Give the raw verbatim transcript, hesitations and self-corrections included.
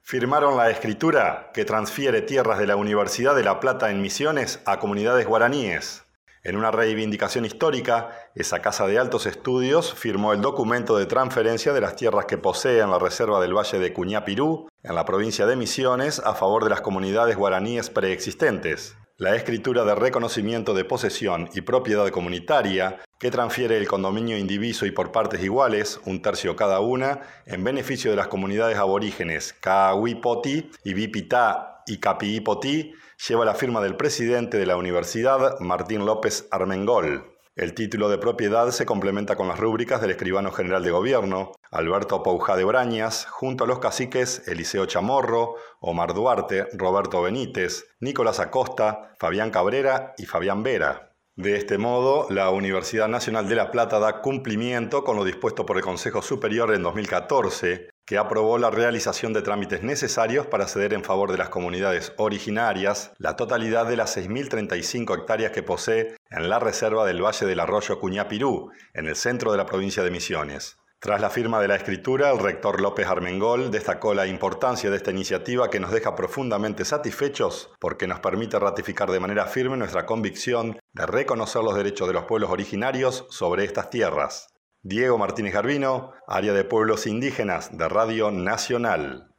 Firmaron la escritura que transfiere tierras de la Universidad de La Plata en Misiones a comunidades guaraníes. En una reivindicación histórica, esa Casa de Altos Estudios firmó el documento de transferencia de las tierras que posee en la reserva del Valle de Cuñapirú, en la provincia de Misiones, a favor de las comunidades guaraníes preexistentes. La escritura de reconocimiento de posesión y propiedad comunitaria, que transfiere el condominio indiviso y por partes iguales, un tercio cada una, en beneficio de las comunidades aborígenes Kaahuipoti, Ibipitá y Capiipotí, lleva la firma del presidente de la universidad, Martín López Armengol. El título de propiedad se complementa con las rúbricas del escribano general de gobierno, Alberto Poujá de Brañas, junto a los caciques Eliseo Chamorro, Omar Duarte, Roberto Benítez, Nicolás Acosta, Fabián Cabrera y Fabián Vera. De este modo, la Universidad Nacional de La Plata da cumplimiento con lo dispuesto por el Consejo Superior en dos mil catorce, que aprobó la realización de trámites necesarios para ceder en favor de las comunidades originarias la totalidad de las seis mil treinta y cinco hectáreas que posee en la reserva del Valle del Arroyo Cuñapirú, en el centro de la provincia de Misiones. Tras la firma de la escritura, el rector López Armengol destacó la importancia de esta iniciativa que nos deja profundamente satisfechos porque nos permite ratificar de manera firme nuestra convicción de reconocer los derechos de los pueblos originarios sobre estas tierras. Diego Martínez Garbino, Área de Pueblos Indígenas de Radio Nacional.